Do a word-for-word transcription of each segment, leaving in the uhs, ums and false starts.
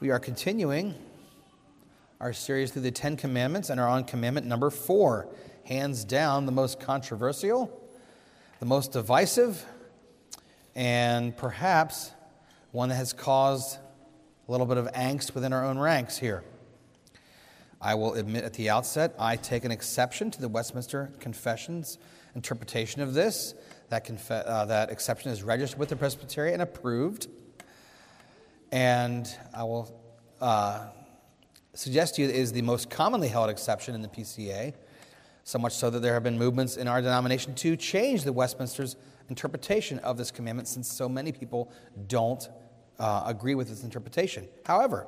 We are continuing our series through the Ten Commandments and are on commandment number four. Hands down, the most controversial, the most divisive, and perhaps one that has caused a little bit of angst within our own ranks here. I will admit at the outset, I take an exception to the Westminster Confession's interpretation of this. That, conf- uh, that exception is registered with the Presbytery and approved. And I will uh, suggest to you that it is the most commonly held exception in the P C A, so much so that there have been movements in our denomination to change the Westminster's interpretation of this commandment, since so many people don't uh, agree with its interpretation. However,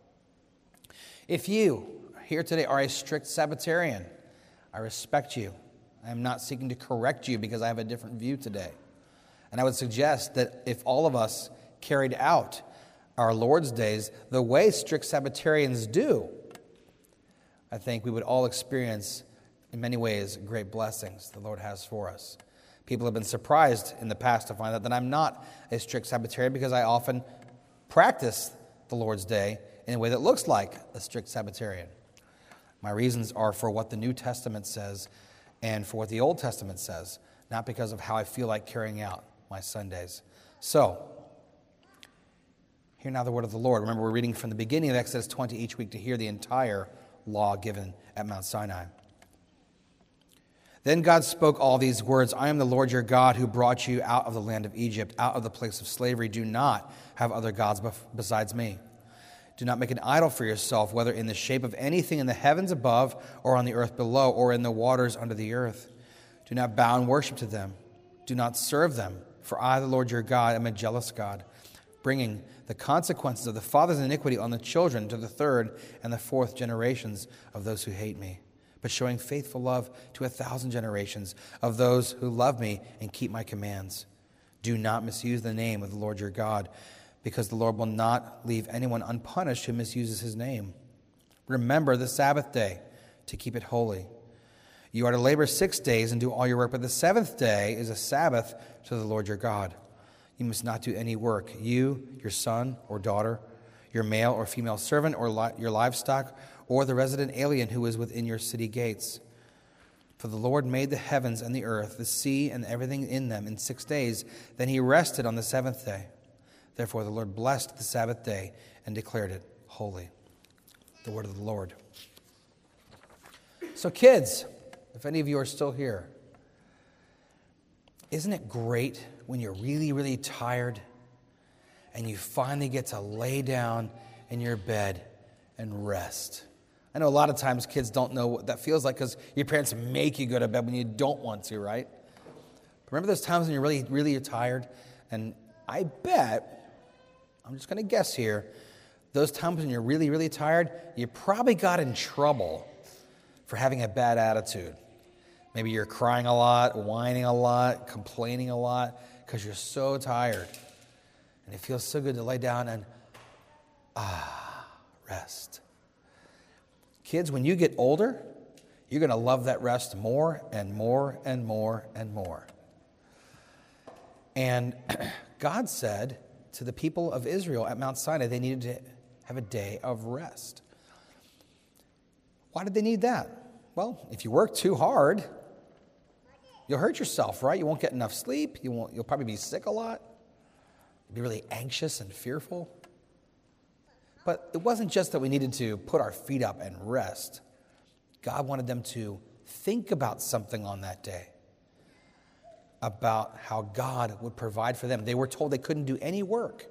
if you here today are a strict Sabbatarian, I respect you. I am not seeking to correct you because I have a different view today. And I would suggest that if all of us carried out our Lord's days the way strict Sabbatarians do, I think we would all experience, in many ways, great blessings the Lord has for us. People have been surprised in the past to find out that I'm not a strict Sabbatarian because I often practice the Lord's Day in a way that looks like a strict Sabbatarian. My reasons are for what the New Testament says and for what the Old Testament says, not because of how I feel like carrying out my Sundays. So, hear now the word of the Lord. Remember, we're reading from the beginning of Exodus twenty each week to hear the entire law given at Mount Sinai. Then God spoke all these words, I am the Lord your God who brought you out of the land of Egypt, out of the place of slavery. Do not have other gods besides me. Do not make an idol for yourself, whether in the shape of anything in the heavens above or on the earth below or in the waters under the earth. Do not bow and worship to them. Do not serve them, for I, the Lord your God, am a jealous God, bringing the consequences of the father's iniquity on the children to the third and the fourth generations of those who hate me, but showing faithful love to a thousand generations of those who love me and keep my commands. Do not misuse the name of the Lord your God, because the Lord will not leave anyone unpunished who misuses his name. Remember the Sabbath day to keep it holy. You are to labor six days and do all your work, but the seventh day is a Sabbath to the Lord your God. You must not do any work, you, your son or daughter, your male or female servant, or li- your livestock, or the resident alien who is within your city gates. For the Lord made the heavens and the earth, the sea and everything in them in six days. Then he rested on the seventh day. Therefore the Lord blessed the Sabbath day and declared it holy. The word of the Lord. So kids, if any of you are still here, isn't it great when you're really, really tired and you finally get to lay down in your bed and rest? I know a lot of times kids don't know what that feels like because your parents make you go to bed when you don't want to, right? But remember those times when you're really, really tired? And I bet, I'm just going to guess here, those times when you're really, really tired, you probably got in trouble for having a bad attitude. Maybe you're crying a lot, whining a lot, complaining a lot because you're so tired. And it feels so good to lay down and, ah, rest. Kids, when you get older, you're going to love that rest more and more and more and more. And God said to the people of Israel at Mount Sinai, they needed to have a day of rest. Why did they need that? Well, if you work too hard, you'll hurt yourself, right? You won't get enough sleep. You won't, you'll probably be sick a lot. You'll be really anxious and fearful. But it wasn't just that we needed to put our feet up and rest. God wanted them to think about something on that day, about how God would provide for them. They were told they couldn't do any work.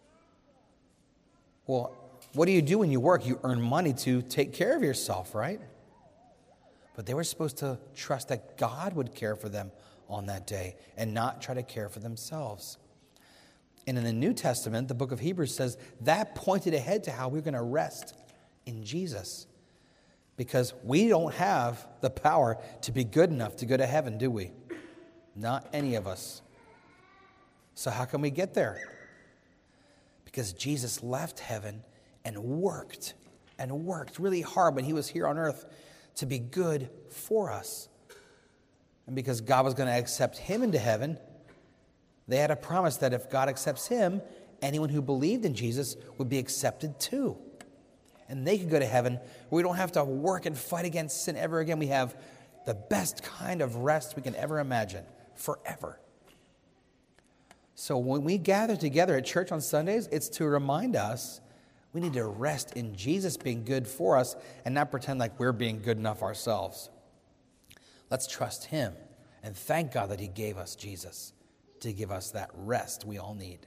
Well, what do you do when you work? You earn money to take care of yourself, right? But they were supposed to trust that God would care for them on that day and not try to care for themselves. And in the New Testament, the book of Hebrews says that pointed ahead to how we're going to rest in Jesus. Because we don't have the power to be good enough to go to heaven, do we? Not any of us. So how can we get there? Because Jesus left heaven and worked and worked really hard when he was here on earth to be good for us. And because God was going to accept him into heaven, they had a promise that if God accepts him, anyone who believed in Jesus would be accepted too. And they could go to heaven where we don't have to work and fight against sin ever again. We have the best kind of rest we can ever imagine, forever. So when we gather together at church on Sundays, it's to remind us we need to rest in Jesus being good for us and not pretend like we're being good enough ourselves. Let's trust him and thank God that he gave us Jesus to give us that rest we all need.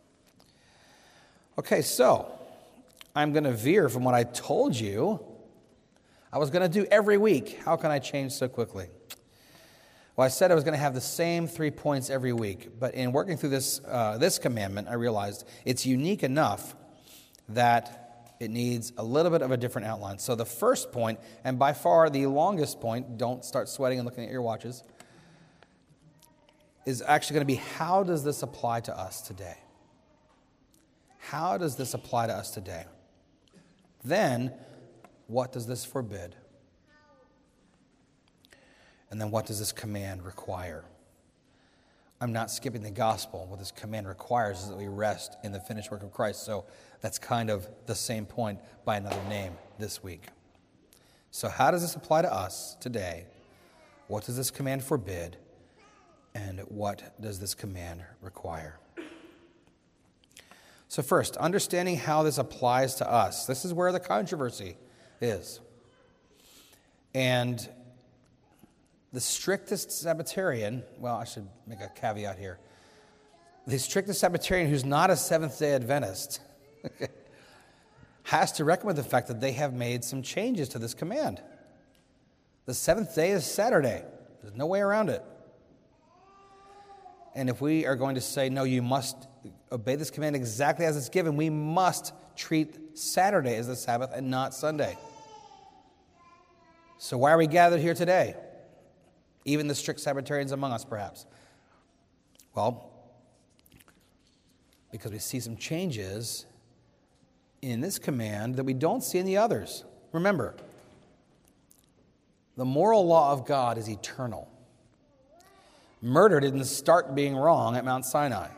Okay, so I'm going to veer from what I told you I was going to do every week. How can I change so quickly? Well, I said I was going to have the same three points every week, but in working through this uh, this commandment, I realized it's unique enough that it needs a little bit of a different outline. So the first point, and by far the longest point, don't start sweating and looking at your watches, is actually going to be, how does this apply to us today? How does this apply to us today? Then, what does this forbid? And then what does this command require? I'm not skipping the gospel. What this command requires is that we rest in the finished work of Christ. So that's kind of the same point by another name this week. So how does this apply to us today? What does this command forbid? And what does this command require? So first, understanding how this applies to us. This is where the controversy is. And the strictest Sabbatarian, well, I should make a caveat here. The strictest Sabbatarian who's not a Seventh-day Adventist has to reckon with the fact that they have made some changes to this command. The seventh day is Saturday. There's no way around it. And if we are going to say, no, you must obey this command exactly as it's given, we must treat Saturday as the Sabbath and not Sunday. So why are we gathered here today? Even the strict Sabbatarians among us, perhaps. Well, because we see some changes in this command that we don't see in the others. Remember, the moral law of God is eternal. Murder didn't start being wrong at Mount Sinai.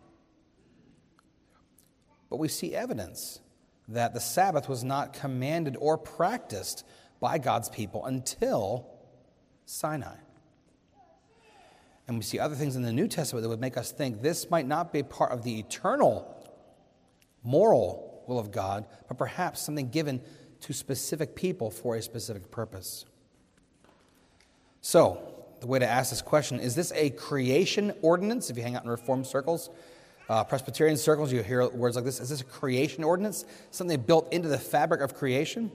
But we see evidence that the Sabbath was not commanded or practiced by God's people until Sinai. And we see other things in the New Testament that would make us think this might not be part of the eternal moral will of God, but perhaps something given to specific people for a specific purpose. So, the way to ask this question, is this a creation ordinance? If you hang out in Reformed circles, uh, Presbyterian circles, you hear words like this. Is this a creation ordinance? Something built into the fabric of creation?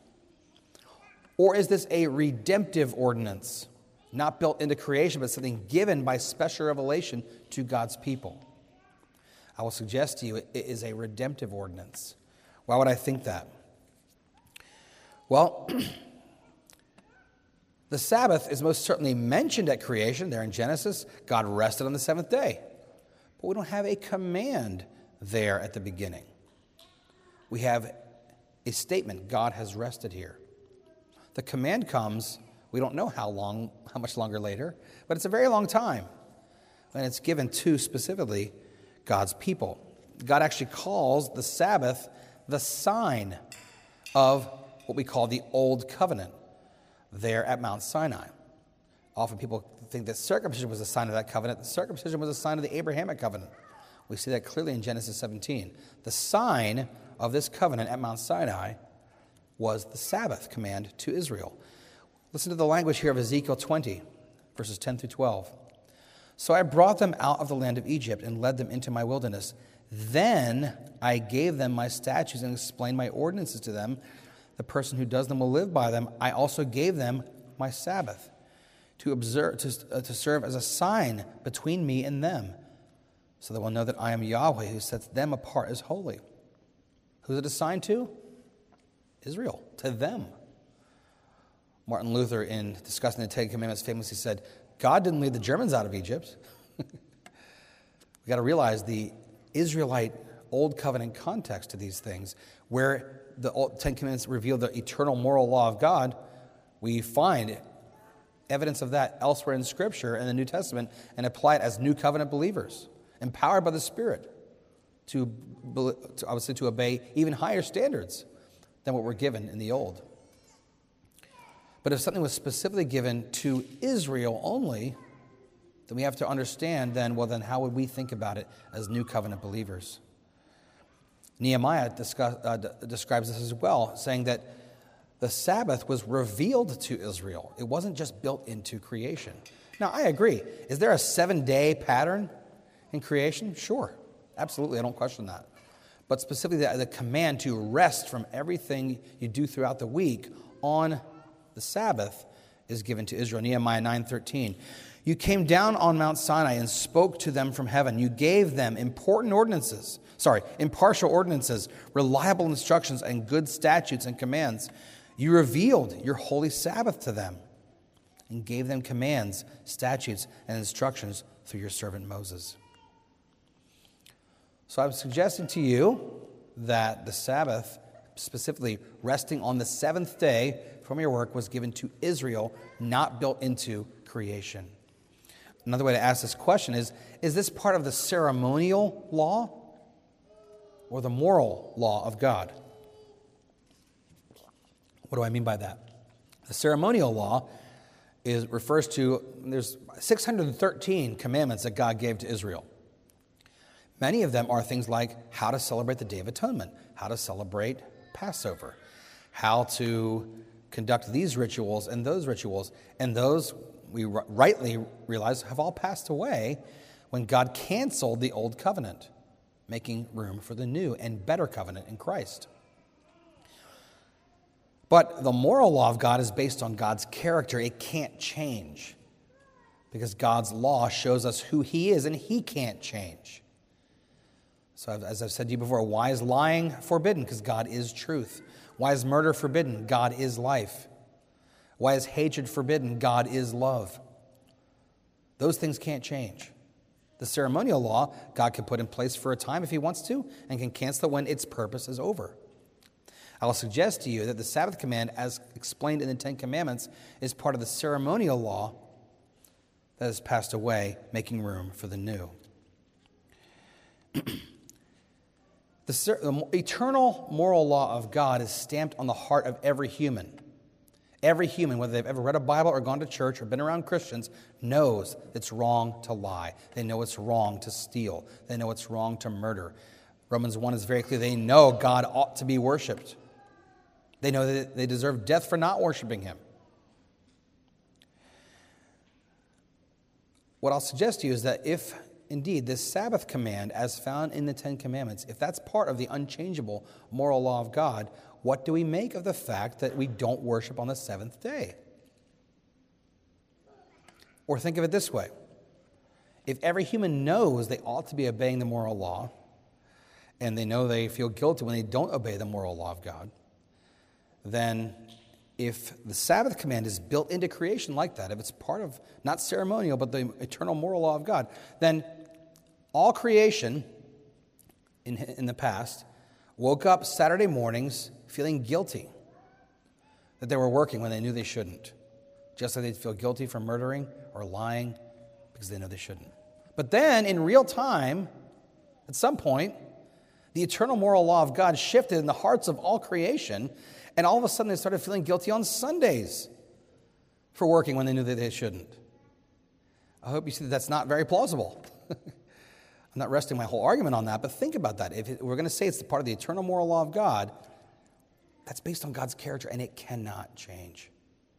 Or is this a redemptive ordinance? Not built into creation, but something given by special revelation to God's people. I will suggest to you it is a redemptive ordinance. Why would I think that? Well, the Sabbath is most certainly mentioned at creation there in Genesis. God rested on the seventh day. But we don't have a command there at the beginning. We have a statement, God has rested here. The command comes, we don't know how long, how much longer later, but it's a very long time. And it's given to specifically God's people. God actually calls the Sabbath the sign of what we call the Old Covenant there at Mount Sinai. Often people think that circumcision was a sign of that covenant. The circumcision was a sign of the Abrahamic covenant. We see that clearly in Genesis seventeen. The sign of this covenant at Mount Sinai was the Sabbath command to Israel. Listen to the language here of Ezekiel twenty, verses ten through twelve. So I brought them out of the land of Egypt and led them into my wilderness. Then I gave them my statutes and explained my ordinances to them. The person who does them will live by them. I also gave them my Sabbath to observe, to, uh, to serve as a sign between me and them, so they will know that I am Yahweh who sets them apart as holy. Who's it a sign to? Israel, to them. Martin Luther, in discussing the Ten Commandments, famously said, God didn't lead the Germans out of Egypt. We've got to realize the Israelite Old Covenant context to these things, where the Ten Commandments reveal the eternal moral law of God. We find evidence of that elsewhere in Scripture and the New Testament and apply it as New Covenant believers, empowered by the Spirit to, to obviously to obey even higher standards than what were given in the old. But if something was specifically given to Israel only, then we have to understand then, well, then how would we think about it as new covenant believers? Nehemiah discuss, uh, d- describes this as well, saying that the Sabbath was revealed to Israel. It wasn't just built into creation. Now, I agree. Is there a seven-day pattern in creation? Sure. Absolutely. I don't question that. But specifically, the, the command to rest from everything you do throughout the week on the Sabbath is given to Israel. Nehemiah nine thirteen. You came down on Mount Sinai and spoke to them from heaven. You gave them important ordinances, sorry, impartial ordinances, reliable instructions, and good statutes and commands. You revealed your holy Sabbath to them and gave them commands, statutes, and instructions through your servant Moses. So I'm suggesting to you that the Sabbath, specifically resting on the seventh day from your work, was given to Israel, not built into creation. Another way to ask this question is, is this part of the ceremonial law or the moral law of God? What do I mean by that? The ceremonial law is refers to, there's six hundred thirteen commandments that God gave to Israel. Many of them are things like how to celebrate the Day of Atonement, how to celebrate Passover, how to conduct these rituals and those rituals. And those, we rightly realize, have all passed away when God canceled the old covenant, making room for the new and better covenant in Christ. But the moral law of God is based on God's character. It can't change because God's law shows us who He is, and He can't change. So as I've said to you before, why is lying forbidden? Because God is truth. Why is murder forbidden? God is life. Why is hatred forbidden? God is love. Those things can't change. The ceremonial law, God can put in place for a time if He wants to, and can cancel it when its purpose is over. I will suggest to you that the Sabbath command, as explained in the Ten Commandments, is part of the ceremonial law that has passed away, making room for the new. The, the eternal moral law of God is stamped on the heart of every human. Every human, whether they've ever read a Bible or gone to church or been around Christians, knows it's wrong to lie. They know it's wrong to steal. They know it's wrong to murder. Romans one is very clear. They know God ought to be worshipped. They know that they deserve death for not worshiping Him. What I'll suggest to you is that if indeed this Sabbath command, as found in the Ten Commandments, if that's part of the unchangeable moral law of God, what do we make of the fact that we don't worship on the seventh day? Or think of it this way. If every human knows they ought to be obeying the moral law, and they know they feel guilty when they don't obey the moral law of God, then if the Sabbath command is built into creation like that, if it's part of, not ceremonial, but the eternal moral law of God, then all creation in, in the past woke up Saturday mornings feeling guilty that they were working when they knew they shouldn't. Just like they'd feel guilty for murdering or lying because they know they shouldn't. But then, in real time, at some point, the eternal moral law of God shifted in the hearts of all creation, and all of a sudden they started feeling guilty on Sundays for working when they knew that they shouldn't. I hope you see that that's not very plausible. I'm not resting my whole argument on that, but think about that. If it, we're going to say it's part of the eternal moral law of God, that's based on God's character, and it cannot change.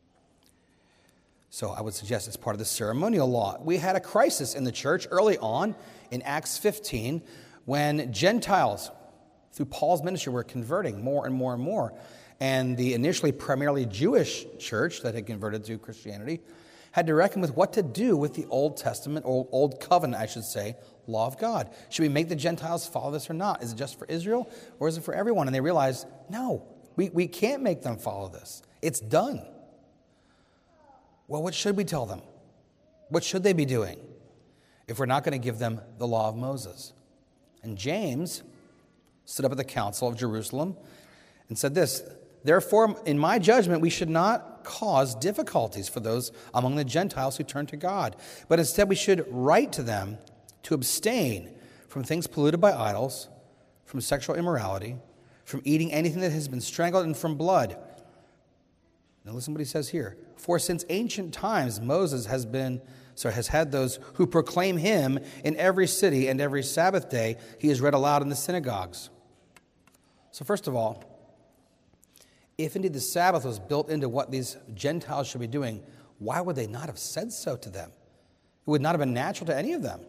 So I would suggest it's part of the ceremonial law. We had a crisis in the church early on in Acts fifteen when Gentiles, through Paul's ministry, were converting more and more and more. And the initially primarily Jewish church that had converted to Christianity had to reckon with what to do with the Old Testament, or Old Covenant, I should say, law of God. Should we make the Gentiles follow this or not? Is it just for Israel, or is it for everyone? And they realized, no, we, we can't make them follow this. It's done. Well, what should we tell them? What should they be doing if we're not going to give them the law of Moses? And James stood up at the council of Jerusalem and said this, therefore, in my judgment, we should not cause difficulties for those among the Gentiles who turn to God, but instead we should write to them to abstain from things polluted by idols, from sexual immorality, from eating anything that has been strangled, and from blood. Now listen to what he says here. For since ancient times Moses has been, sorry, has had those who proclaim him in every city, and every Sabbath day he is read aloud in the synagogues. So first of all, if indeed the Sabbath was built into what these Gentiles should be doing, why would they not have said so to them? It would not have been natural to any of them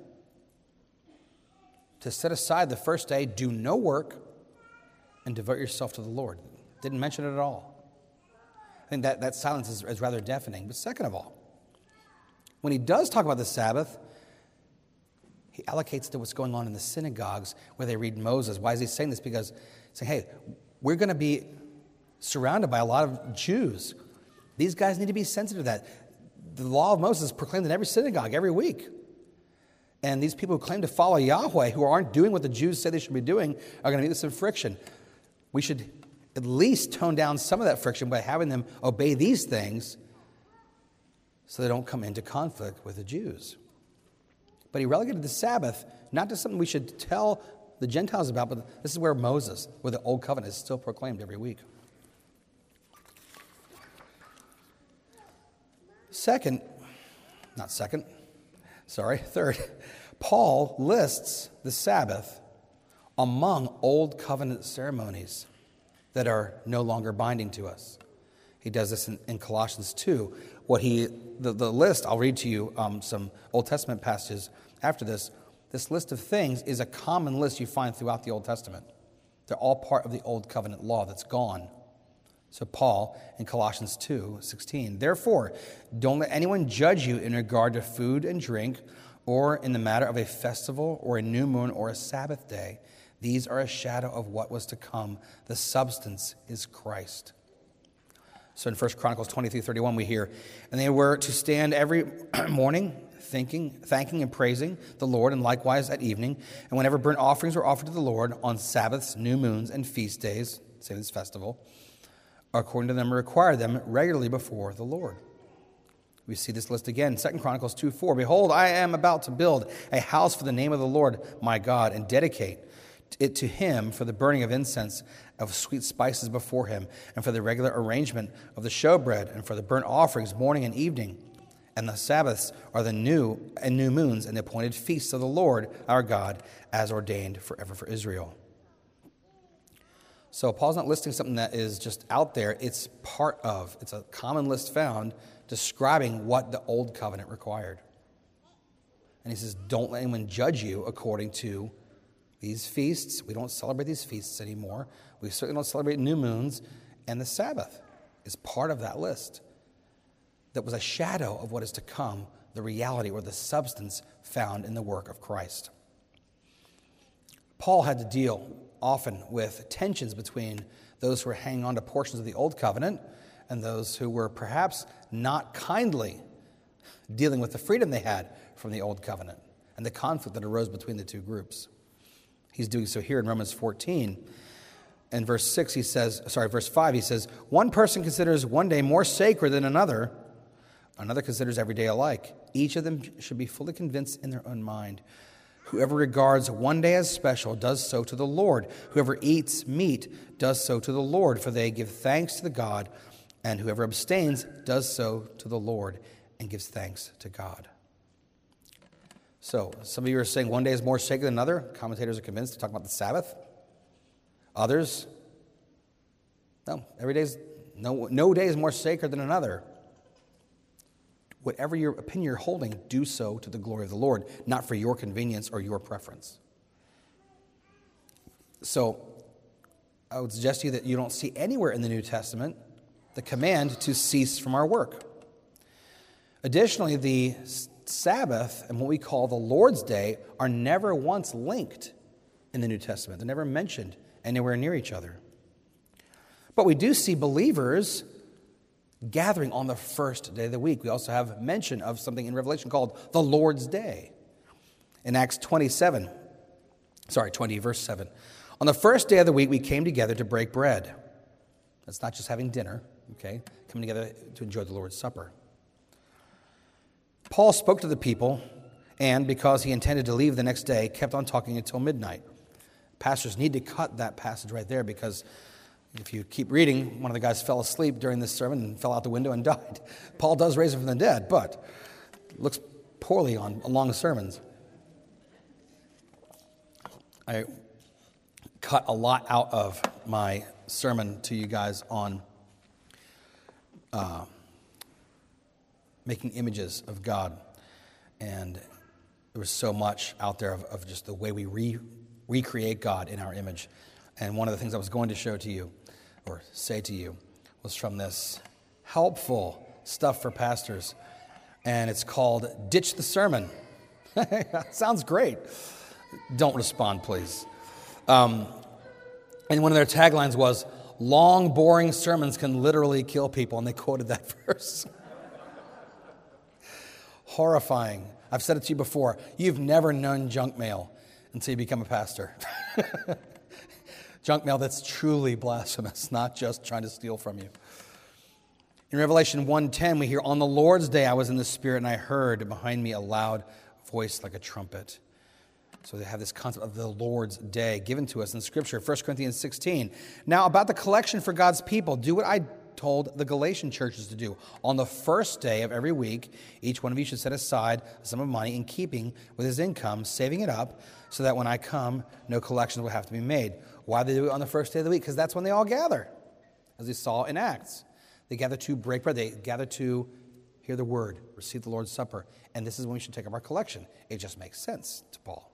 to set aside the first day, do no work, and devote yourself to the Lord. Didn't mention it at all. I think that, that silence is, is rather deafening. But second of all, when he does talk about the Sabbath, he allocates to what's going on in the synagogues where they read Moses. Why is he saying this? Because he's saying, hey, we're going to be surrounded by a lot of Jews. These guys need to be sensitive to that. The law of Moses is proclaimed in every synagogue every week. And these people who claim to follow Yahweh, who aren't doing what the Jews say they should be doing, are going to meet with some friction. We should at least tone down some of that friction by having them obey these things so they don't come into conflict with the Jews. But he relegated the Sabbath not to something we should tell the Gentiles about, but this is where Moses, where the Old Covenant is still proclaimed every week. Second, not second, sorry, third, Paul lists the Sabbath among Old Covenant ceremonies that are no longer binding to us. He does this in, in Colossians two. What he, the, the list, I'll read to you um, some Old Testament passages after this. This list of things is a common list you find throughout the Old Testament. They're all part of the Old Covenant law that's gone. So Paul in Colossians two sixteen, therefore, don't let anyone judge you in regard to food and drink, or in the matter of a festival, or a new moon, or a Sabbath day. These are a shadow of what was to come. The substance is Christ. So in First Chronicles twenty-three thirty-one, we hear, and they were to stand every morning, thinking, thanking and praising the Lord, and likewise at evening, and whenever burnt offerings were offered to the Lord on Sabbaths, new moons, and feast days, say this festival, according to them require them regularly before the Lord. We see this list again, Second Chronicles two four. Behold, I am about to build a house for the name of the Lord my God, and dedicate it to him for the burning of incense of sweet spices before him, and for the regular arrangement of the showbread, and for the burnt offerings morning and evening. And the Sabbaths are the new and new moons, and the appointed feasts of the Lord our God, as ordained forever for Israel. So Paul's not listing something that is just out there. It's part of, it's a common list found describing what the Old Covenant required. And he says, don't let anyone judge you according to these feasts. We don't celebrate these feasts anymore. We certainly don't celebrate new moons. And the Sabbath is part of that list. That was a shadow of what is to come, the reality or the substance found in the work of Christ. Paul had to deal often with tensions between those who were hanging on to portions of the Old Covenant and those who were perhaps not kindly dealing with the freedom they had from the Old Covenant and the conflict that arose between the two groups. He's doing so here in Romans fourteen. In verse six, he says, sorry, verse five, he says, one person considers one day more sacred than another. Another considers every day alike. Each of them should be fully convinced in their own mind. Whoever regards one day as special does so to the Lord. Whoever eats meat does so to the Lord, for they give thanks to the God. And whoever abstains does so to the Lord and gives thanks to God. So, some of you are saying one day is more sacred than another. Commentators are convinced to talk about the Sabbath. Others, no, every day is, no, no day is more sacred than another. Whatever your opinion you're holding, do so to the glory of the Lord, not for your convenience or your preference. So, I would suggest to you that you don't see anywhere in the New Testament the command to cease from our work. Additionally, the Sabbath and what we call the Lord's Day are never once linked in the New Testament. They're never mentioned anywhere near each other. But we do see believers gathering on the first day of the week. We also have mention of something in Revelation called the Lord's Day. In Acts twenty-seven, sorry, twenty, verse seven. On the first day of the week, we came together to break bread. That's not just having dinner, okay? Coming together to enjoy the Lord's Supper. Paul spoke to the people, and because he intended to leave the next day, kept on talking until midnight. Pastors need to cut that passage right there, because if you keep reading, one of the guys fell asleep during this sermon and fell out the window and died. Paul does raise him from the dead, but it looks poorly on long sermons. I cut a lot out of my sermon to you guys on uh, making images of God. And there was so much out there of, of just the way we re, recreate God in our image. And one of the things I was going to show to you, or say to you, was from this helpful stuff for pastors. And it's called Ditch the Sermon. Sounds great. Don't respond, please. Um, and one of their taglines was, long, boring sermons can literally kill people. And they quoted that verse. Horrifying. I've said it to you before. You've never known junk mail until you become a pastor. Junk mail that's truly blasphemous, not just trying to steal from you. In Revelation one ten, we hear, on the Lord's day I was in the Spirit, and I heard behind me a loud voice like a trumpet. So they have this concept of the Lord's day given to us in Scripture. First Corinthians sixteen. Now about the collection for God's people, do what I told the Galatian churches to do. On the first day of every week, each one of you should set aside a sum of money in keeping with his income, saving it up, so that when I come, no collections will have to be made. Why do they do it on the first day of the week? Because that's when they all gather, as we saw in Acts. They gather to break bread. They gather to hear the word, receive the Lord's Supper. And this is when we should take up our collection. It just makes sense to Paul.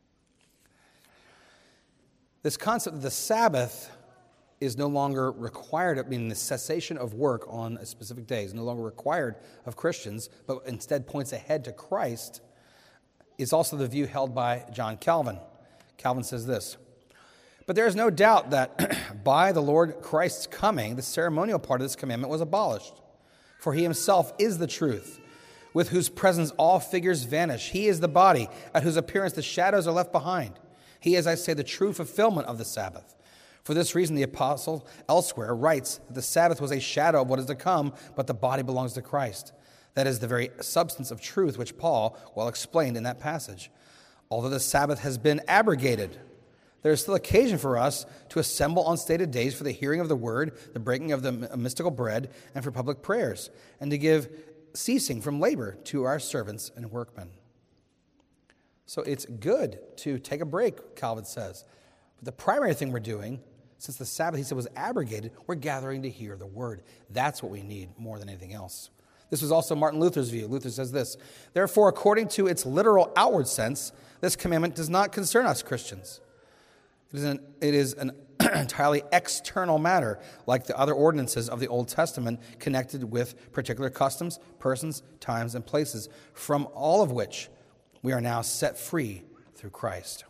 This concept of the Sabbath is no longer required, I mean, the cessation of work on a specific day is no longer required of Christians, but instead points ahead to Christ, is also the view held by John Calvin. Calvin says this, but there is no doubt that by the Lord Christ's coming, the ceremonial part of this commandment was abolished. For he himself is the truth, with whose presence all figures vanish. He is the body, at whose appearance the shadows are left behind. He, as I say, the true fulfillment of the Sabbath. For this reason, the apostle elsewhere writes that the Sabbath was a shadow of what is to come, but the body belongs to Christ. That is the very substance of truth which Paul well explained in that passage. Although the Sabbath has been abrogated, there is still occasion for us to assemble on stated days for the hearing of the word, the breaking of the mystical bread, and for public prayers, and to give ceasing from labor to our servants and workmen. So it's good to take a break, Calvin says. But the primary thing we're doing, since the Sabbath, he said, was abrogated, we're gathering to hear the word. That's what we need more than anything else. This was also Martin Luther's view. Luther says this, therefore, according to its literal outward sense, this commandment does not concern us Christians. It is an, it is an entirely external matter, like the other ordinances of the Old Testament, connected with particular customs, persons, times, and places, from all of which we are now set free through Christ.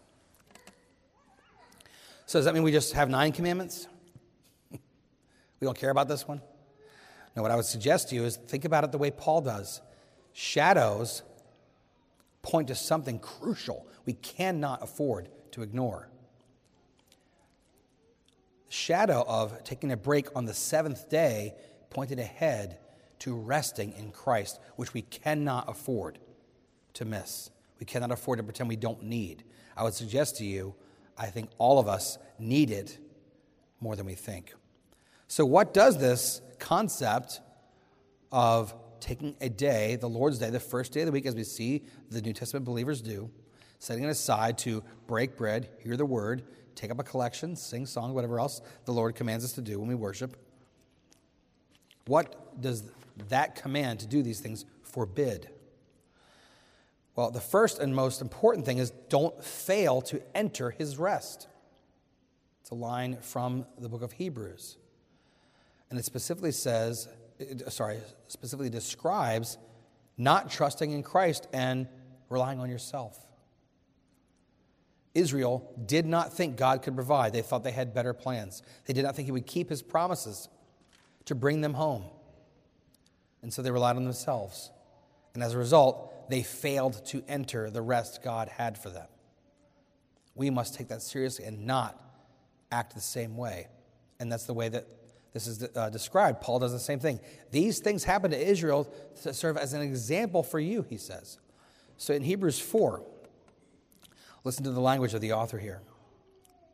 So does that mean we just have nine commandments? We don't care about this one? No, what I would suggest to you is think about it the way Paul does. Shadows point to something crucial we cannot afford to ignore. The shadow of taking a break on the seventh day pointed ahead to resting in Christ, which we cannot afford to miss. We cannot afford to pretend we don't need. I would suggest to you, I think all of us need it more than we think. So what does this concept of taking a day, the Lord's Day, the first day of the week, as we see the New Testament believers do, setting it aside to break bread, hear the word, take up a collection, sing songs, whatever else the Lord commands us to do when we worship. What does that command to do these things forbid? Well, the first and most important thing is don't fail to enter his rest. It's a line from the book of Hebrews. And it specifically says, sorry, specifically describes not trusting in Christ and relying on yourself. Israel did not think God could provide. They thought they had better plans. They did not think he would keep his promises to bring them home. And so they relied on themselves. And as a result, they failed to enter the rest God had for them. We must take that seriously and not act the same way. And that's the way that this is uh, described. Paul does the same thing. These things happened to Israel to serve as an example for you, he says. So in Hebrews four, listen to the language of the author here.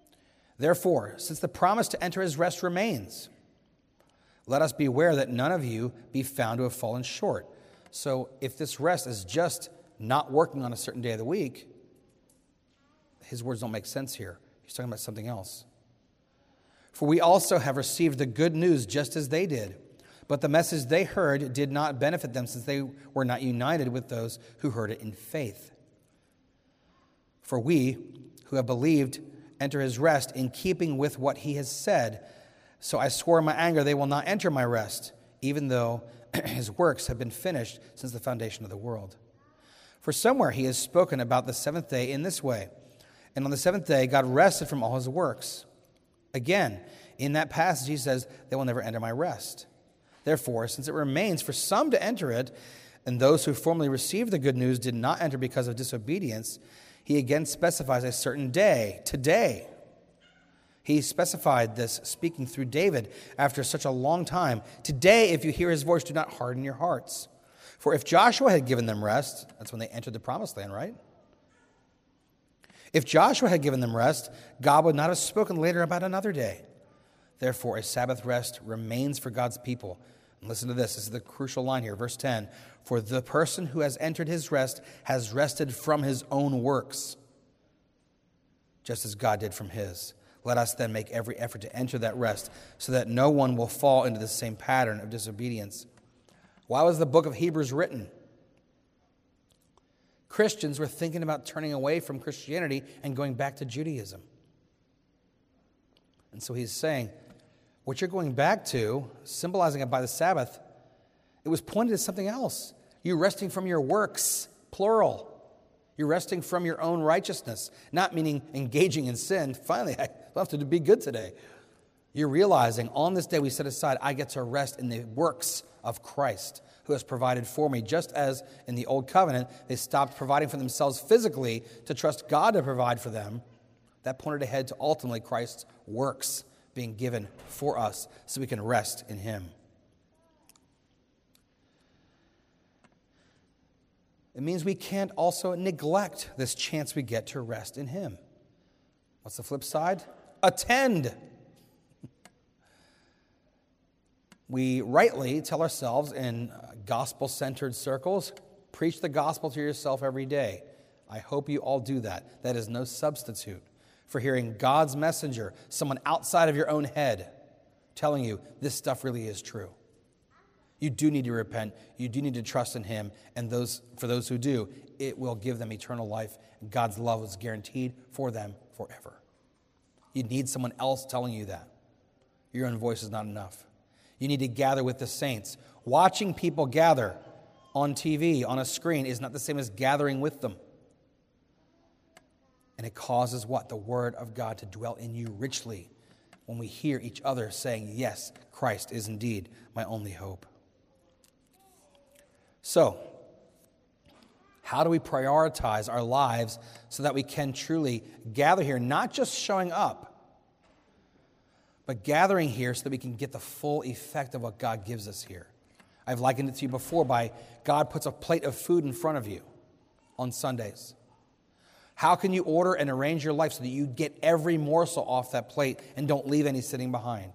Therefore, since the promise to enter his rest remains, let us beware that none of you be found to have fallen short. So if this rest is just not working on a certain day of the week, his words don't make sense here. He's talking about something else. For we also have received the good news just as they did. But the message they heard did not benefit them, since they were not united with those who heard it in faith. For we, who have believed, enter his rest in keeping with what he has said. So I swore in my anger, they will not enter my rest, even though his works have been finished since the foundation of the world. For somewhere he has spoken about the seventh day in this way. And on the seventh day, God rested from all his works. Again, in that passage, he says, they will never enter my rest. Therefore, since it remains for some to enter it, and those who formerly received the good news did not enter because of disobedience, he again specifies a certain day, today. He specified this speaking through David after such a long time. Today, if you hear his voice, do not harden your hearts. For if Joshua had given them rest, that's when they entered the promised land, right? If Joshua had given them rest, God would not have spoken later about another day. Therefore, a Sabbath rest remains for God's people. And listen to this. This is the crucial line here, verse ten. For the person who has entered his rest has rested from his own works, just as God did from his. Let us then make every effort to enter that rest, so that no one will fall into the same pattern of disobedience. Why was the book of Hebrews written? Christians were thinking about turning away from Christianity and going back to Judaism. And so he's saying, what you're going back to, symbolizing it by the Sabbath, it was pointed at something else. You're resting from your works, plural. You're resting from your own righteousness, not meaning engaging in sin. Finally, I don't have to be good today. You're realizing on this day we set aside, I get to rest in the works of Christ, who has provided for me. Just as in the Old Covenant, they stopped providing for themselves physically to trust God to provide for them. That pointed ahead to ultimately Christ's works being given for us so we can rest in him. It means we can't also neglect this chance we get to rest in him. What's the flip side? Attend. We rightly tell ourselves in gospel-centered circles, preach the gospel to yourself every day. I hope you all do that. That is no substitute for hearing God's messenger, someone outside of your own head, telling you this stuff really is true. You do need to repent. You do need to trust in him. And those for those who do, it will give them eternal life. God's love is guaranteed for them forever. You need someone else telling you that. Your own voice is not enough. You need to gather with the saints. Watching people gather on T V, on a screen, is not the same as gathering with them. And it causes what? The word of God to dwell in you richly when we hear each other saying, yes, Christ is indeed my only hope. So, how do we prioritize our lives so that we can truly gather here, not just showing up, but gathering here so that we can get the full effect of what God gives us here? I've likened it to you before by God puts a plate of food in front of you on Sundays. How can you order and arrange your life so that you get every morsel off that plate and don't leave any sitting behind?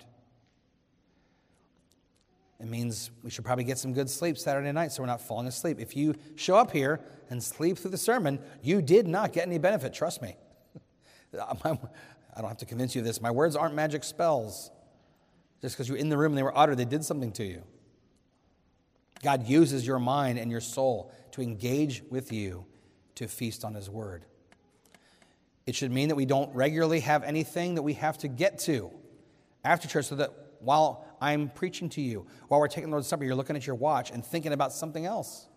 It means we should probably get some good sleep Saturday night so we're not falling asleep. If you show up here and sleep through the sermon, you did not get any benefit, trust me. I don't have to convince you of this. My words aren't magic spells. Just because you're in the room and they were uttered, they did something to you. God uses your mind and your soul to engage with you to feast on his word. It should mean that we don't regularly have anything that we have to get to after church, so that while I'm preaching to you, while we're taking the Lord's Supper, you're looking at your watch and thinking about something else.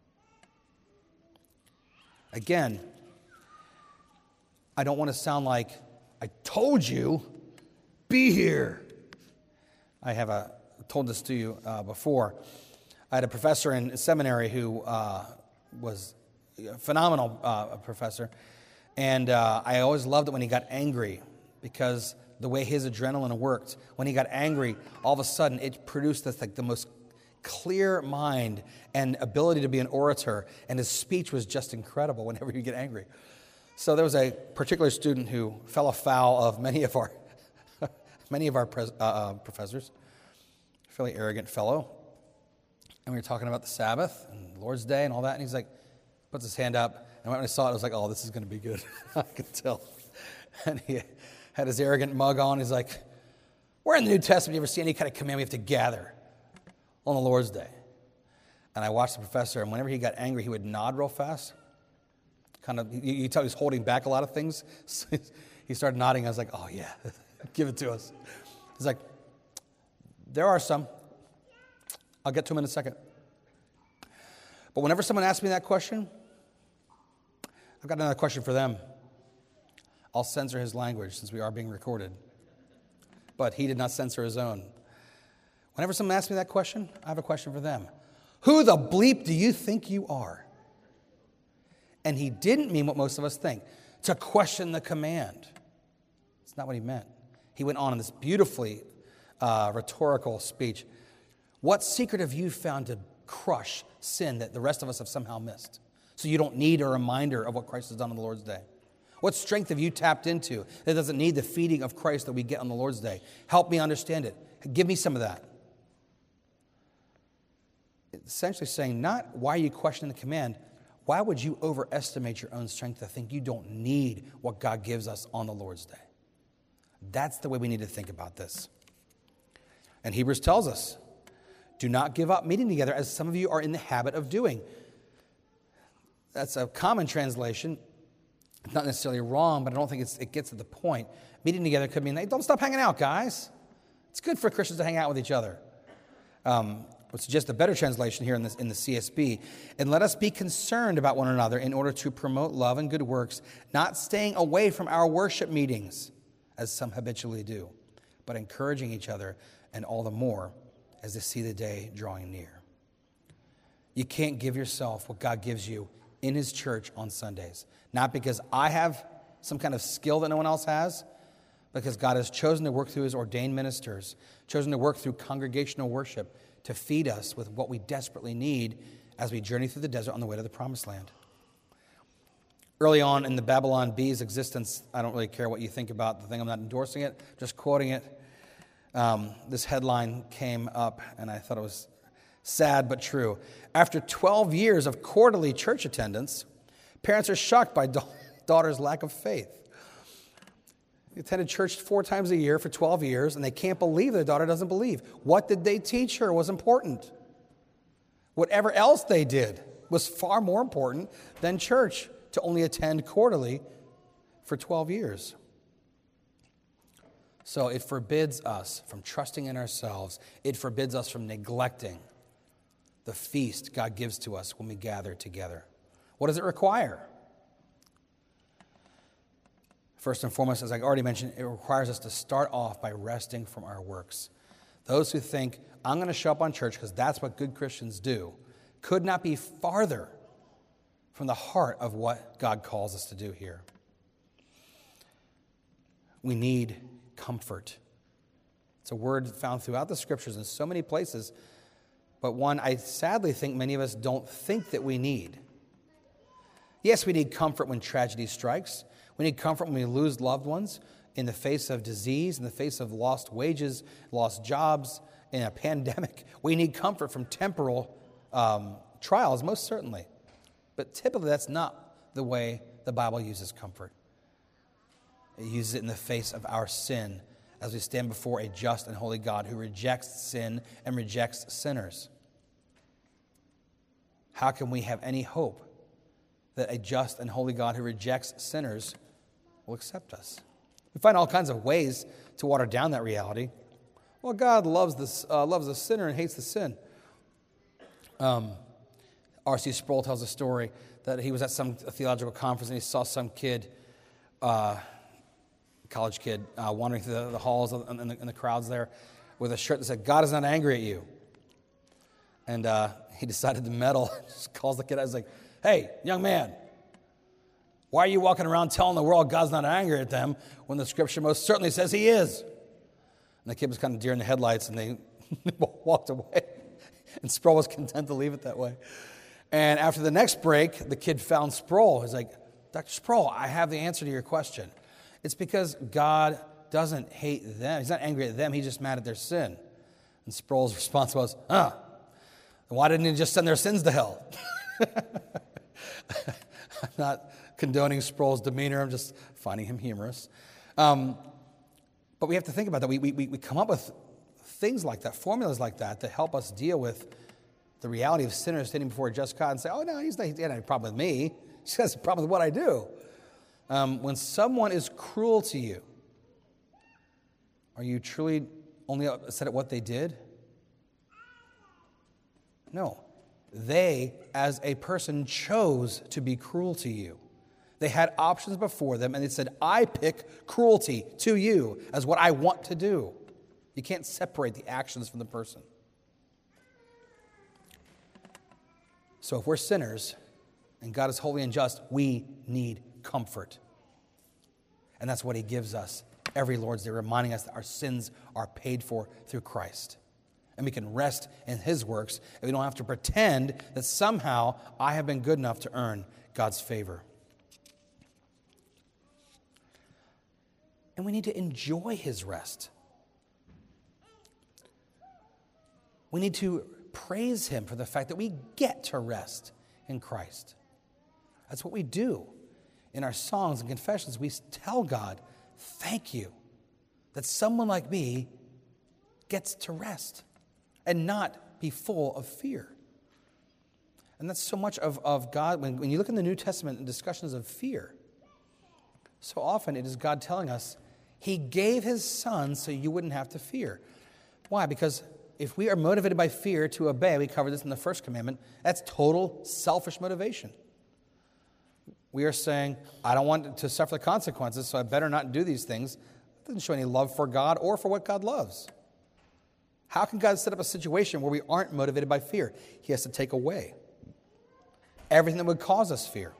Again, I don't want to sound like, I told you, be here. I have a, told this to you uh, before. I had a professor in seminary who uh, was a phenomenal uh, professor. And uh, I always loved it when he got angry, because the way his adrenaline worked, when he got angry, all of a sudden it produced this, like the most clear mind and ability to be an orator, and his speech was just incredible whenever he get angry. So there was a particular student who fell afoul of many of our many of our pres- uh, uh, professors, fairly arrogant fellow, and we were talking about the Sabbath and the Lord's Day and all that, and he's like, puts his hand up, and when I saw it, I was like, oh, this is going to be good. I could tell. And he had his arrogant mug on. He's like, where in the New Testament do you ever see any kind of command we have to gather on the Lord's Day? And I watched the professor, and whenever he got angry, he would nod real fast. Kind of, you, you tell he was holding back a lot of things. So he started nodding. I was like, oh, yeah, give it to us. He's like, there are some. I'll get to them in a second. But whenever someone asks me that question, I've got another question for them. I'll censor his language since we are being recorded. But he did not censor his own. Whenever someone asks me that question, I have a question for them. Who the bleep do you think you are? And he didn't mean what most of us think, to question the command. It's not what he meant. He went on in this beautifully uh, rhetorical speech. What secret have you found to crush sin that the rest of us have somehow missed? So you don't need a reminder of what Christ has done on the Lord's Day. What strength have you tapped into that doesn't need the feeding of Christ that we get on the Lord's Day? Help me understand it. Give me some of that. It's essentially saying, not why are you questioning the command, why would you overestimate your own strength to think you don't need what God gives us on the Lord's Day? That's the way we need to think about this. And Hebrews tells us, do not give up meeting together as some of you are in the habit of doing. That's a common translation. It's not necessarily wrong, but I don't think it's, it gets to the point. Meeting together could mean, hey, don't stop hanging out, guys. It's good for Christians to hang out with each other. Um, I would suggest a better translation here in, this, in the C S B. And let us be concerned about one another in order to promote love and good works, not staying away from our worship meetings, as some habitually do, but encouraging each other, and all the more as they see the day drawing near. You can't give yourself what God gives you in his church on Sundays. Not because I have some kind of skill that no one else has, because God has chosen to work through his ordained ministers, chosen to work through congregational worship to feed us with what we desperately need as we journey through the desert on the way to the promised land. Early on in the Babylon Bee's existence, I don't really care what you think about the thing. I'm not endorsing it, just quoting it. Um, this headline came up, and I thought it was sad but true. After twelve years of quarterly church attendance, parents are shocked by da- daughter's lack of faith. They attended church four times a year for twelve years, and they can't believe their daughter doesn't believe. What did they teach her was important. Whatever else they did was far more important than church to only attend quarterly for twelve years. So it forbids us from trusting in ourselves. It forbids us from neglecting the feast God gives to us when we gather together. What does it require? First and foremost, as I already mentioned, it requires us to start off by resting from our works. Those who think, I'm going to show up on church because that's what good Christians do, could not be farther from the heart of what God calls us to do here. We need comfort. It's a word found throughout the scriptures in so many places, but one I sadly think many of us don't think that we need. Yes, we need comfort when tragedy strikes. We need comfort when we lose loved ones in the face of disease, in the face of lost wages, lost jobs, in a pandemic. We need comfort from temporal um, trials, most certainly. But typically that's not the way the Bible uses comfort. It uses it in the face of our sin as we stand before a just and holy God who rejects sin and rejects sinners. How can we have any hope that a just and holy God who rejects sinners will accept us? We find all kinds of ways to water down that reality. Well, God loves this, uh, loves the sinner and hates the sin. Um, R C Sproul tells a story that he was at some theological conference and he saw some kid, uh, college kid, uh, wandering through the, the halls and the, the crowds there with a shirt that said, God is not angry at you. And uh, he decided to meddle. Just calls the kid out. He's like, hey, young man, why are you walking around telling the world God's not angry at them when the scripture most certainly says he is? And the kid was kind of deer in the headlights, and they walked away. And Sproul was content to leave it that way. And after the next break, the kid found Sproul. He's like, Doctor Sproul, I have the answer to your question. It's because God doesn't hate them. He's not angry at them. He's just mad at their sin. And Sproul's response was, ah, why didn't he just send their sins to hell? I'm not condoning Sproul's demeanor. I'm just finding him humorous. Um, but we have to think about that. We, we, we come up with things like that, formulas like that, to help us deal with the reality of sinners standing before a just God and say, oh, no, he's not, he doesn't have a problem with me. He has a problem with what I do. Um, when someone is cruel to you, are you truly only upset at what they did? No. They, as a person, chose to be cruel to you. They had options before them, and they said, I pick cruelty to you as what I want to do. You can't separate the actions from the person. So if we're sinners, and God is holy and just, we need comfort. And that's what he gives us every Lord's Day, reminding us that our sins are paid for through Christ. And we can rest in his works, and we don't have to pretend that somehow I have been good enough to earn God's favor. And we need to enjoy his rest. We need to praise him for the fact that we get to rest in Christ. That's what we do. In our songs and confessions, we tell God, thank you that someone like me gets to rest and not be full of fear. And that's so much of, of God. When, when you look in the New Testament and discussions of fear, so often it is God telling us he gave his son so you wouldn't have to fear. Why? Because if we are motivated by fear to obey, we covered this in the first commandment, that's total selfish motivation. We are saying, I don't want to suffer the consequences, so I better not do these things. It doesn't show any love for God or for what God loves. How can God set up a situation where we aren't motivated by fear? He has to take away everything that would cause us fear.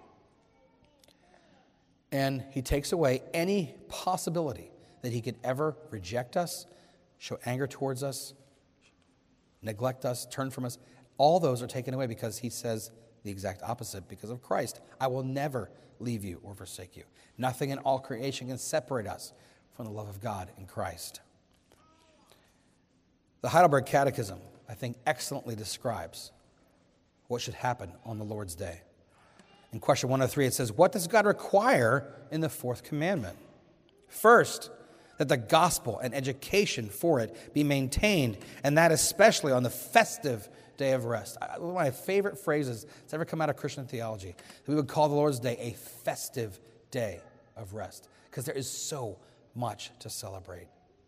And he takes away any possibility that he could ever reject us, show anger towards us, neglect us, turn from us. All those are taken away because he says the exact opposite. Because of Christ, I will never leave you or forsake you. Nothing in all creation can separate us from the love of God in Christ. The Heidelberg Catechism, I think, excellently describes what should happen on the Lord's Day. In question one oh three, it says, what does God require in the fourth commandment? First, that the gospel and education for it be maintained, and that especially on the festive day of rest. One of my favorite phrases that's ever come out of Christian theology, that we would call the Lord's Day a festive day of rest, because there is so much to celebrate.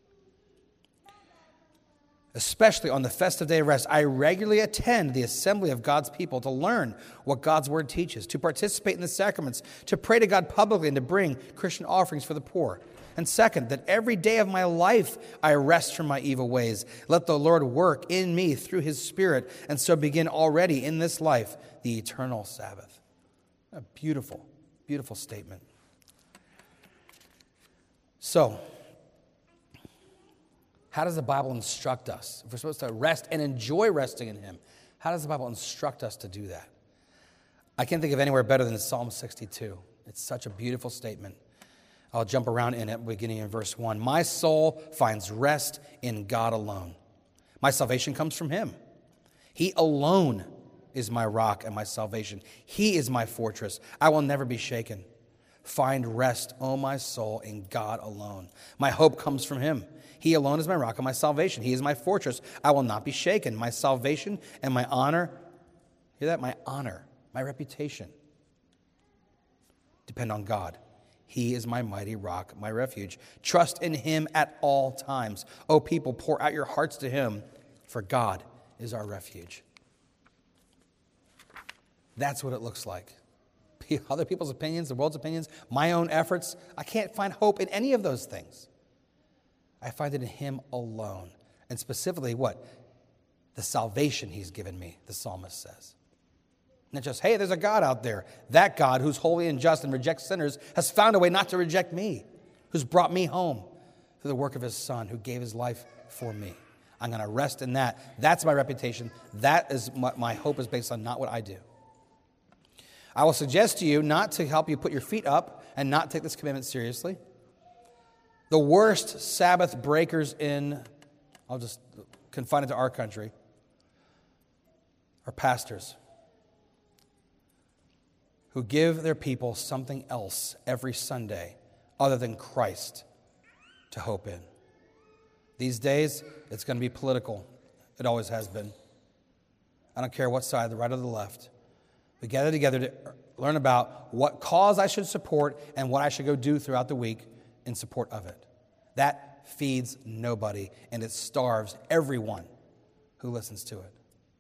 Especially on the festive day of rest, I regularly attend the assembly of God's people to learn what God's word teaches, to participate in the sacraments, to pray to God publicly, and to bring Christian offerings for the poor. And second, that every day of my life I rest from my evil ways. Let the Lord work in me through his Spirit, and so begin already in this life the eternal Sabbath. A beautiful, beautiful statement. So, how does the Bible instruct us? If we're supposed to rest and enjoy resting in him, how does the Bible instruct us to do that? I can't think of anywhere better than Psalm sixty-two. It's such a beautiful statement. I'll jump around in it, beginning in verse one. My soul finds rest in God alone. My salvation comes from him. He alone is my rock and my salvation. He is my fortress. I will never be shaken. Find rest, O my soul, in God alone. My hope comes from him. He alone is my rock and my salvation. He is my fortress. I will not be shaken. My salvation and my honor, hear that? My honor, my reputation depend on God. He is my mighty rock, my refuge. Trust in him at all times. O people, pour out your hearts to him, for God is our refuge. That's what it looks like. Other people's opinions, the world's opinions, my own efforts, I can't find hope in any of those things. I find it in him alone. And specifically what? The salvation he's given me, the psalmist says. Not just, hey, there's a God out there. That God who's holy and just and rejects sinners has found a way not to reject me, who's brought me home through the work of his son, who gave his life for me. I'm going to rest in that. That's my reputation. That is what my hope is based on, not what I do. I will suggest to you not to help you put your feet up and not take this commandment seriously. The worst Sabbath breakers in, I'll just confine it to our country, are pastors who give their people something else every Sunday other than Christ to hope in. These days, it's going to be political. It always has been. I don't care what side, the right or the left. We gather together to learn about what cause I should support and what I should go do throughout the week in support of it. That feeds nobody, and it starves everyone who listens to it.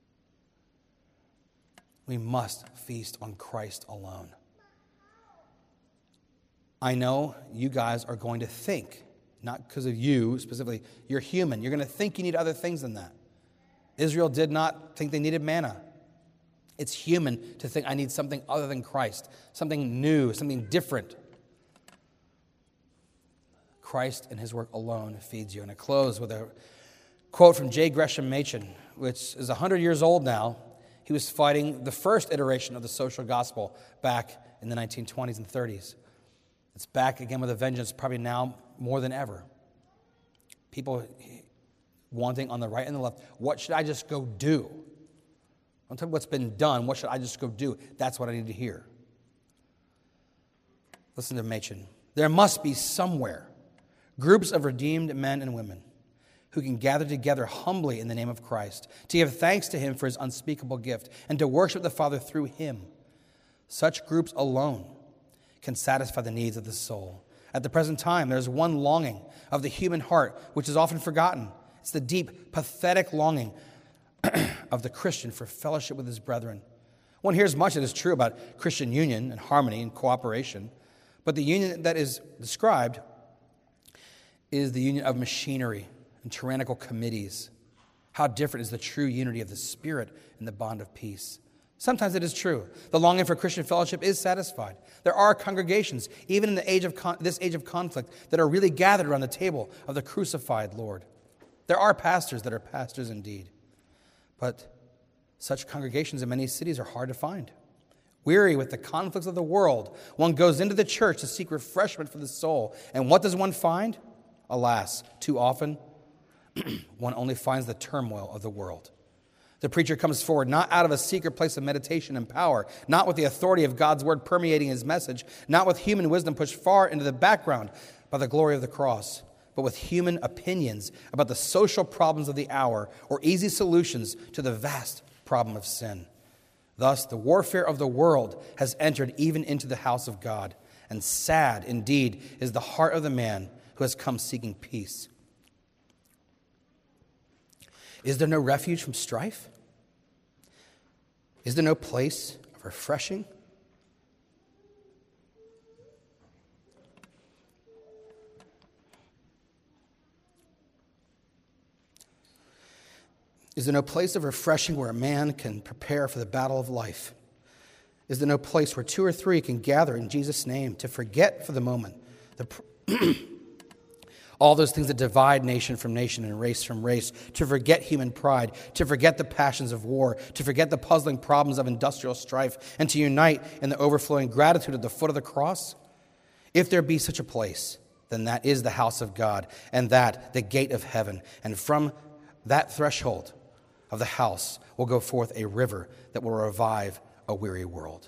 We must feast on Christ alone. I know you guys are going to think, not because of you specifically, you're human. You're going to think you need other things than that. Israel did not think they needed manna. It's human to think I need something other than Christ, something new, something different. Christ and his work alone feeds you. And I close with a quote from J. Gresham Machen, which is one hundred years old now. He was fighting the first iteration of the social gospel back in the nineteen twenties and thirties. It's back again with a vengeance, probably now more than ever. People wanting on the right and the left, what should I just go do? Don't tell me what's been done. What should I just go do? That's what I need to hear. Listen to Machen. There must be somewhere groups of redeemed men and women who can gather together humbly in the name of Christ, to give thanks to him for his unspeakable gift, and to worship the Father through him. Such groups alone can satisfy the needs of the soul. At the present time, there is one longing of the human heart which is often forgotten. It's the deep, pathetic longing of the Christian for fellowship with his brethren. One hears much that is true about Christian union and harmony and cooperation, but the union that is described is the union of machinery and tyrannical committees. How different is the true unity of the Spirit in the bond of peace. Sometimes it is true. The longing for Christian fellowship is satisfied. There are congregations, even in the age of con- this age of conflict, that are really gathered around the table of the crucified Lord. There are pastors that are pastors indeed. But such congregations in many cities are hard to find. Weary with the conflicts of the world, one goes into the church to seek refreshment for the soul. And what does one find? Alas, too often, one only finds the turmoil of the world. The preacher comes forward not out of a secret place of meditation and power, not with the authority of God's word permeating his message, not with human wisdom pushed far into the background by the glory of the cross, but with human opinions about the social problems of the hour or easy solutions to the vast problem of sin. Thus, the warfare of the world has entered even into the house of God, and sad indeed is the heart of the man who has come seeking peace. Is there no refuge from strife? Is there no place of refreshing? Is there no place of refreshing where a man can prepare for the battle of life? Is there no place where two or three can gather in Jesus' name to forget for the moment the pr- all those things that divide nation from nation and race from race, to forget human pride, to forget the passions of war, to forget the puzzling problems of industrial strife, and to unite in the overflowing gratitude at the foot of the cross? If there be such a place, then that is the house of God, and that the gate of heaven. And from that threshold of the house will go forth a river that will revive a weary world.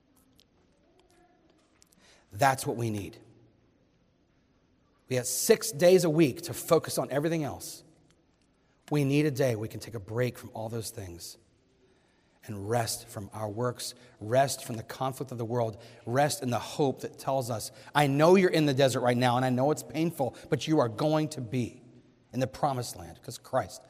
That's what we need. We have six days a week to focus on everything else. We need a day we can take a break from all those things and rest from our works, rest from the conflict of the world, rest in the hope that tells us, I know you're in the desert right now, and I know it's painful, but you are going to be in the promised land because Christ.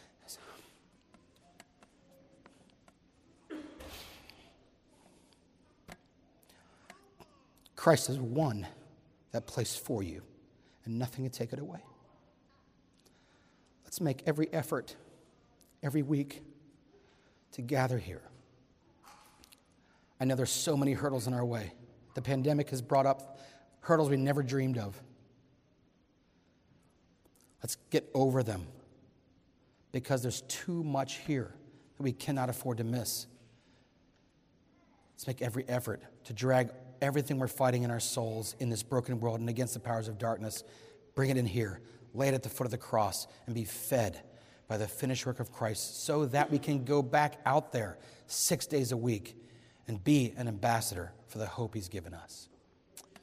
Christ has won that place for you, and nothing can take it away. Let's make every effort, every week, to gather here. I know there's so many hurdles in our way. The pandemic has brought up hurdles we never dreamed of. Let's get over them, because there's too much here that we cannot afford to miss. Let's make every effort to drag everything we're fighting in our souls in this broken world and against the powers of darkness bring it in here, lay it at the foot of the cross, and be fed by the finished work of Christ so that we can go back out there six days a week and be an ambassador for the hope he's given us.